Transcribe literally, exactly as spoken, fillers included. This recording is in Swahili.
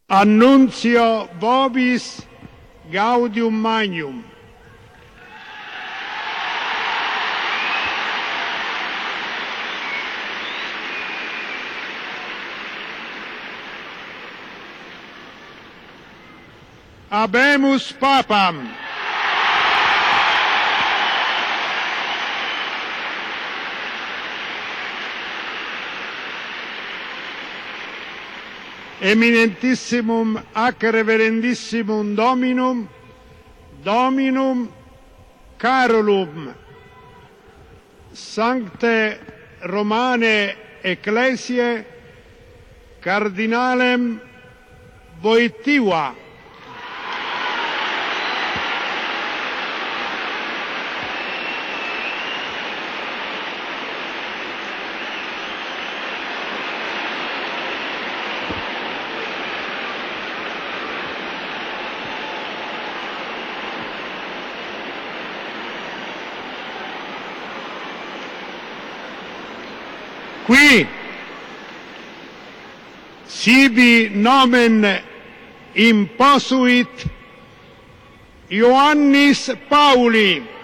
Annunzio vobis gaudium magnum. Habemus Papam. Eminentissimum ac reverendissimum Dominum, Dominum Carolum, Sancte Romane Ecclesiae, Cardinalem Wojtyła. Qui sibi nomen imposuit Ioannis Pauli.